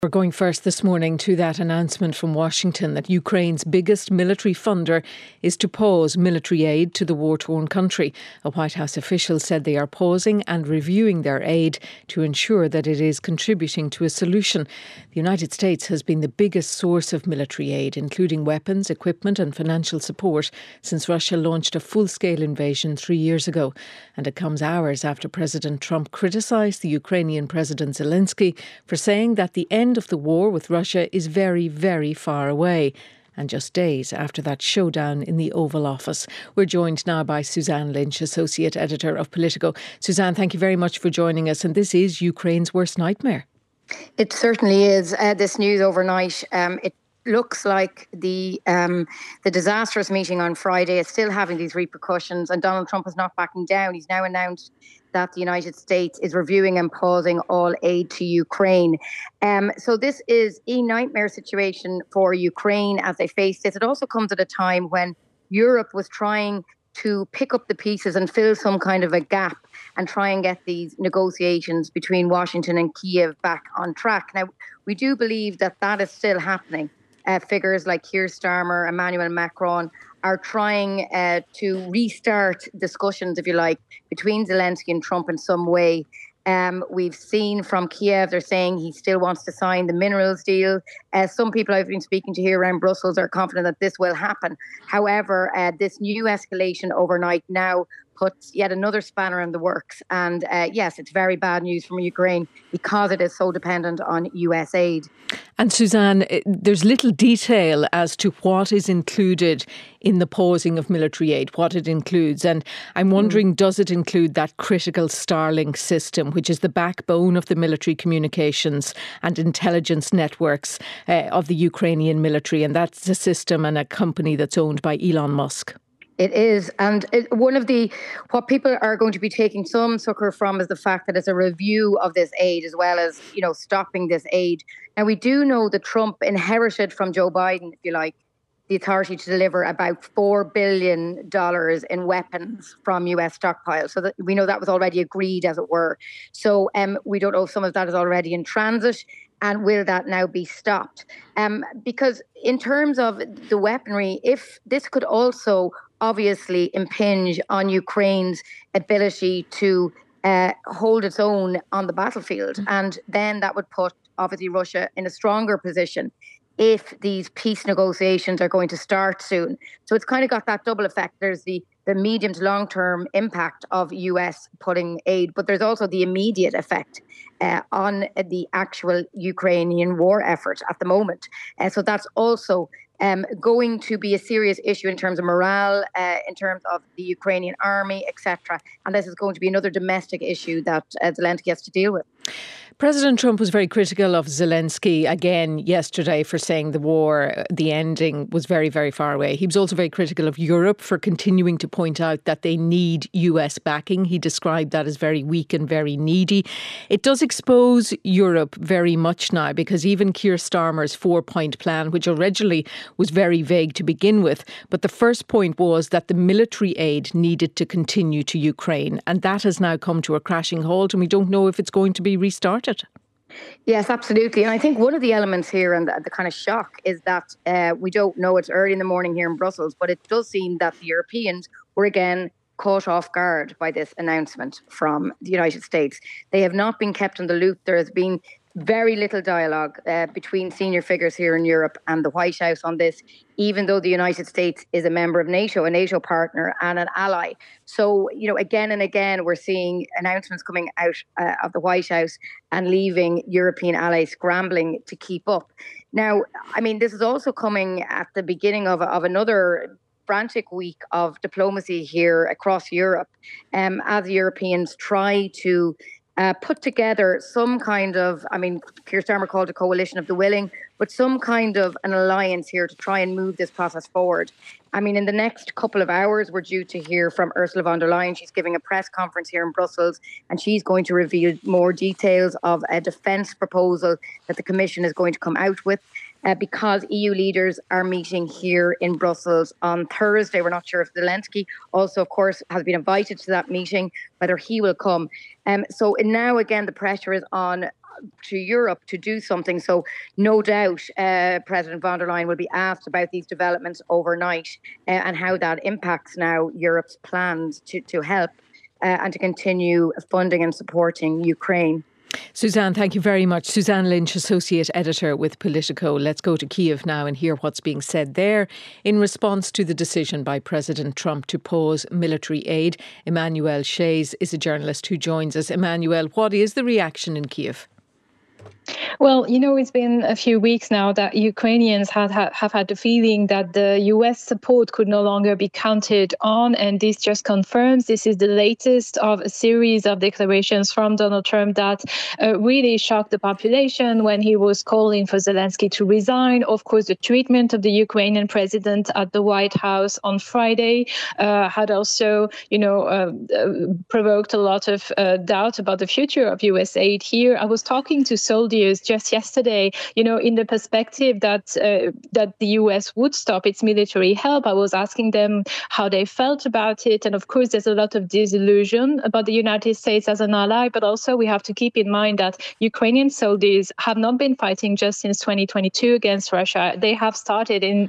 We're going first this morning to that announcement from Washington that Ukraine's biggest military funder is to pause military aid to the war-torn country. A White House official said they are pausing and reviewing their aid to ensure that it is contributing to a solution. The United States has been the biggest source of military aid, including weapons, equipment and financial support, since Russia launched a full-scale invasion 3 years ago. And it comes hours after President Trump criticised the Ukrainian President Zelensky for saying that the end of the war with Russia is very, very far away. And just days after that showdown in the Oval Office. We're joined now by Suzanne Lynch, Associate Editor of Politico. Suzanne, thank you very much for joining us. And this is Ukraine's worst nightmare. It certainly is. This news overnight, it looks like the disastrous meeting on Friday is still having these repercussions, and Donald Trump is not backing down. He's now announced that the United States is reviewing and pausing all aid to Ukraine. So this is a nightmare situation for Ukraine as they face this. It also comes at a time when Europe was trying to pick up the pieces and fill some kind of a gap and try and get these negotiations between Washington and Kiev back on track. Now, we do believe that that is still happening. Figures like Keir Starmer, Emmanuel Macron are trying to restart discussions, if you like, between Zelensky and Trump in some way. We've seen from Kiev, they're saying he still wants to sign the minerals deal. Some people I've been speaking to here around Brussels are confident that this will happen. However, this new escalation overnight now puts yet another spanner in the works. And yes, it's very bad news from Ukraine because it is so dependent on US aid. And Suzanne, there's little detail as to what is included in the pausing of military aid, what it includes. And I'm wondering, does it include that critical Starlink system, which is the backbone of the military communications and intelligence networks of the Ukrainian military? And that's a system and a company that's owned by Elon Musk. It is. And what people are going to be taking some succor from is the fact that it's a review of this aid as well as, stopping this aid. Now, we do know that Trump inherited from Joe Biden, if you like, the authority to deliver about $4 billion in weapons from US stockpiles. So that we know that was already agreed, as it were. So we don't know if some of that is already in transit. And will that now be stopped? Because in terms of the weaponry, if this could also obviously impinge on Ukraine's ability to hold its own on the battlefield. And then that would put, obviously, Russia in a stronger position if these peace negotiations are going to start soon. So it's kind of got that double effect. There's the medium to long-term impact of US putting aid, but there's also the immediate effect on the actual Ukrainian war effort at the moment. So that's also going to be a serious issue in terms of morale, in terms of the Ukrainian army, etc. And this is going to be another domestic issue that Zelensky has to deal with. President Trump was very critical of Zelensky again yesterday for saying the war, the ending was very, very far away. He was also very critical of Europe for continuing to point out that they need US backing. He described that as very weak and very needy. It does expose Europe very much now because even Keir Starmer's 4-point plan, which originally was very vague to begin with, but the first point was that the military aid needed to continue to Ukraine. And that has now come to a crashing halt and we don't know if it's going to be restarted. Yes, absolutely. And I think one of the elements here and the kind of shock is that we don't know, it's early in the morning here in Brussels, but it does seem that the Europeans were again caught off guard by this announcement from the United States. They have not been kept in the loop. There has been very little dialogue between senior figures here in Europe and the White House on this, even though the United States is a member of NATO, a NATO partner and an ally. So, again and again, we're seeing announcements coming out of the White House and leaving European allies scrambling to keep up. Now, this is also coming at the beginning of another frantic week of diplomacy here across Europe as Europeans try to put together some kind of, Keir Starmer called it a coalition of the willing, but some kind of an alliance here to try and move this process forward. In the next couple of hours, we're due to hear from Ursula von der Leyen. She's giving a press conference here in Brussels, and she's going to reveal more details of a defence proposal that the Commission is going to come out with. because EU leaders are meeting here in Brussels on Thursday. We're not sure if Zelensky also, of course, has been invited to that meeting, whether he will come. So now, again, the pressure is on to Europe to do something. So no doubt President von der Leyen will be asked about these developments overnight and how that impacts now Europe's plans to help and to continue funding and supporting Ukraine. Suzanne, thank you very much. Suzanne Lynch, Associate Editor with Politico. Let's go to Kiev now and hear what's being said there in response to the decision by President Trump to pause military aid. Emmanuel Shays is a journalist who joins us. Emmanuel, what is the reaction in Kiev? Well, it's been a few weeks now that Ukrainians have had the feeling that the US support could no longer be counted on. And this just confirms this is the latest of a series of declarations from Donald Trump that really shocked the population when he was calling for Zelensky to resign. Of course, the treatment of the Ukrainian president at the White House on Friday had also, provoked a lot of doubt about the future of US aid here. I was talking to soldiers just yesterday, in the perspective that the US would stop its military help. I was asking them how they felt about it. And of course, there's a lot of disillusion about the United States as an ally. But also we have to keep in mind that Ukrainian soldiers have not been fighting just since 2022 against Russia. They have started in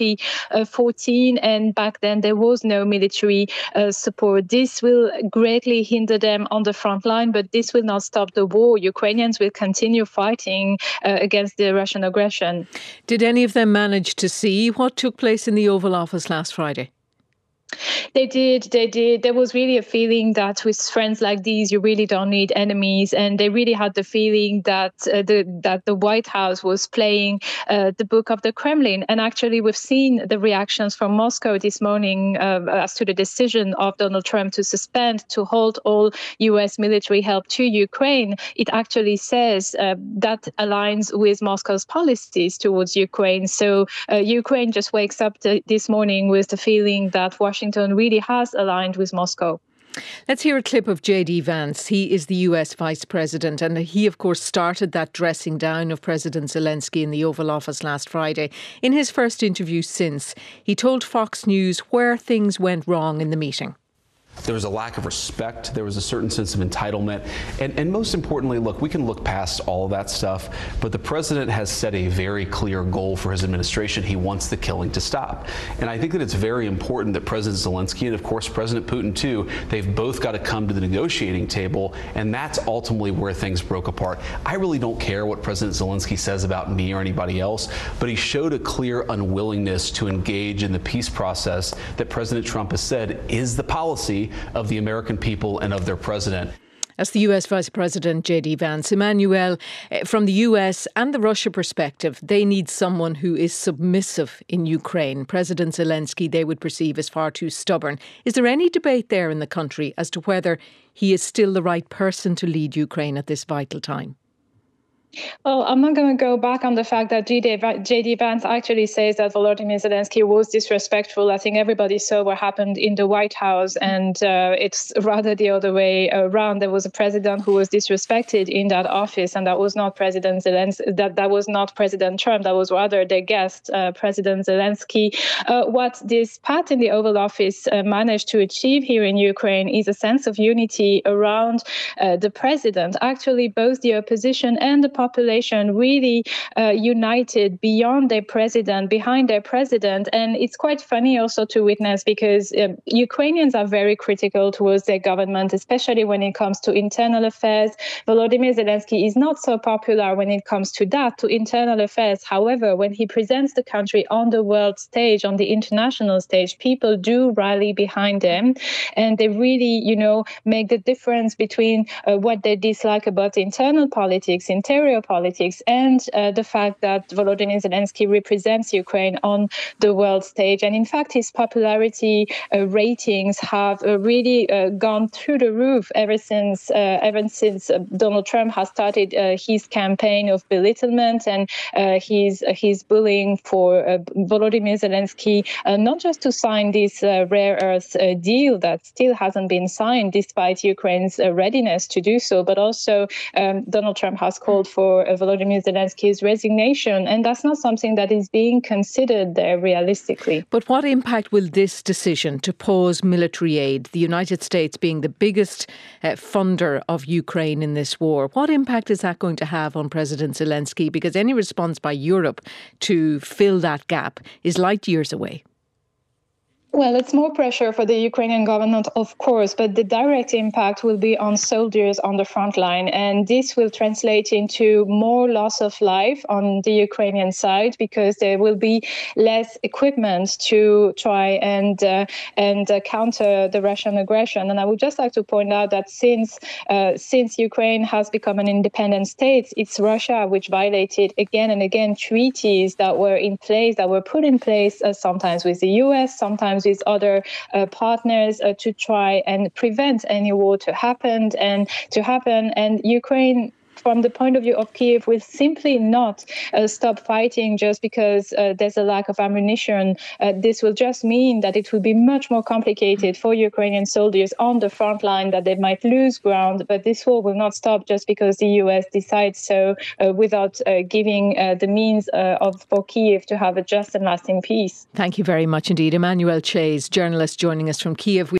2014. And back then there was no military support. This will greatly hinder them on the front line, but this will not stop the war. Ukrainians will continue fighting against the Russian aggression. Did any of them manage to see what took place in the Oval Office last Friday? They did. There was really a feeling that with friends like these, you really don't need enemies. And they really had the feeling that the White House was playing the book of the Kremlin. And actually, we've seen the reactions from Moscow this morning as to the decision of Donald Trump to halt all U.S. military help to Ukraine. It actually says that aligns with Moscow's policies towards Ukraine. So Ukraine just wakes up this morning with the feeling that Washington really has aligned with Moscow. Let's hear a clip of J.D. Vance. He is the US Vice President and he, of course, started that dressing down of President Zelensky in the Oval Office last Friday. In his first interview since, he told Fox News where things went wrong in the meeting. There was a lack of respect. There was a certain sense of entitlement. And most importantly, look, we can look past all of that stuff, but the president has set a very clear goal for his administration. He wants the killing to stop. And I think that it's very important that President Zelensky and, of course, President Putin, too, they've both got to come to the negotiating table. And that's ultimately where things broke apart. I really don't care what President Zelensky says about me or anybody else, but he showed a clear unwillingness to engage in the peace process that President Trump has said is the policy of the American people and of their president. As the US Vice President J.D. Vance. Emmanuel, from the US and the Russia perspective, they need someone who is submissive in Ukraine. President Zelensky, they would perceive as far too stubborn. Is there any debate there in the country as to whether he is still the right person to lead Ukraine at this vital time? Well, I'm not going to go back on the fact that J.D. Vance actually says that Volodymyr Zelensky was disrespectful. I think everybody saw what happened in the White House, and it's rather the other way around. There was a president who was disrespected in that office, and that was not President Zelensky. That was not President Trump. That was rather their guest, President Zelensky. What this pact in the Oval Office managed to achieve here in Ukraine is a sense of unity around the president. Actually, both the opposition and the population really united behind their president. And it's quite funny also to witness because Ukrainians are very critical towards their government, especially when it comes to internal affairs. Volodymyr Zelensky is not so popular when it comes to internal affairs. However, when he presents the country on the world stage, on the international stage, people do rally behind him. And they really, make the difference between what they dislike about internal politics, interior politics, and the fact that Volodymyr Zelensky represents Ukraine on the world stage. And in fact, his popularity ratings have really gone through the roof ever since Donald Trump has started his campaign of belittlement and his bullying for Volodymyr Zelensky, not just to sign this rare earth deal that still hasn't been signed despite Ukraine's readiness to do so, but also Donald Trump has called for for Volodymyr Zelensky's resignation, and that's not something that is being considered there realistically. But what impact will this decision to pause military aid, the United States being the biggest funder of Ukraine in this war, what impact is that going to have on President Zelensky? Because any response by Europe to fill that gap is light years away. Well, it's more pressure for the Ukrainian government, of course, but the direct impact will be on soldiers on the front line. And this will translate into more loss of life on the Ukrainian side because there will be less equipment to try and counter the Russian aggression. And I would just like to point out that since Ukraine has become an independent state, it's Russia which violated again and again treaties that were in place, that were put in place sometimes with the US, sometimes with other partners to try and prevent any war to happen. And Ukraine, from the point of view of Kyiv, will simply not stop fighting just because there's a lack of ammunition. This will just mean that it will be much more complicated for Ukrainian soldiers on the front line, that they might lose ground. But this war will not stop just because the US decides so without giving the means for Kyiv to have a just and lasting peace. Thank you very much indeed. Emmanuel Chase, journalist, joining us from Kyiv.